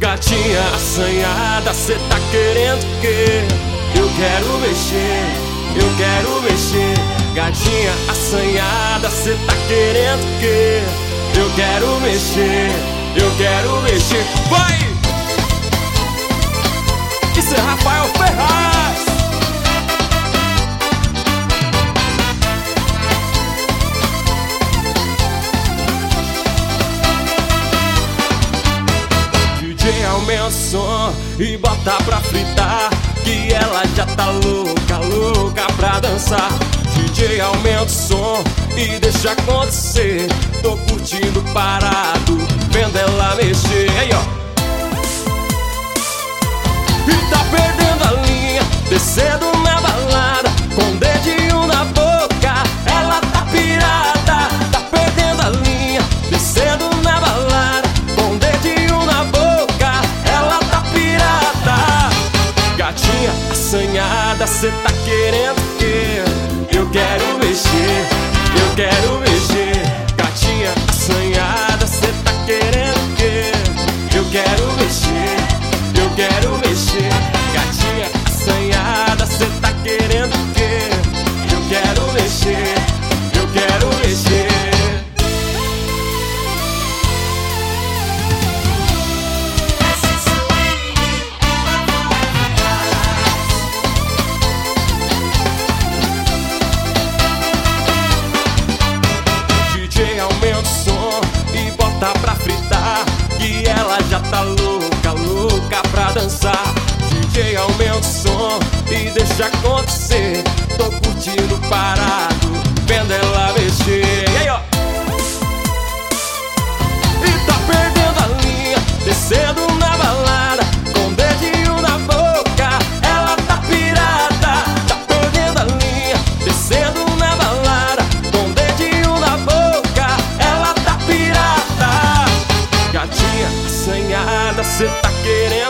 Gatinha assanhada, cê tá querendo o quê? Eu quero mexer, eu quero mexer. Gatinha assanhada, cê tá querendo o quê? Eu quero mexer, eu quero mexer. Vai! Isso é Rafael Ferraz. DJ aumenta o som e bota pra fritar, que ela já tá louca, louca pra dançar. DJ aumenta o som e deixa acontecer. Tô curtindo parado, vendo ela mexer. Aí ó, e tá perdendo a linha, descendo na balada, com o dedinho na boca, ela tá pirada. Tá perdendo a linha, descendo na balada, com o dedinho na boca, ela tá pirada. Gatinha assanhada, cê tá querendo o quê? Eu quero mexer, eu quero mexer. Gatinha assanhada, cê tá querendo o quê? Eu quero mexer, eu quero mexer. Gatinha assanhada, cê tá querendo o quê? Eu quero mexer, eu quero mexer. DJ aumenta o som e bota pra fritar, que ela já tá louca, louca pra dançar. DJ aumenta o som e deixa acontecer. Tô curtindo parado, vendo ela mexer. E aí ó, e tá perdendo a linha, descendo na balada, com o dedinho na boca, ela tá pirada. Tá perdendo a linha, descendo na balada, com o dedinho na boca, ela tá pirada. Gatinha assanhada, cê tá querendo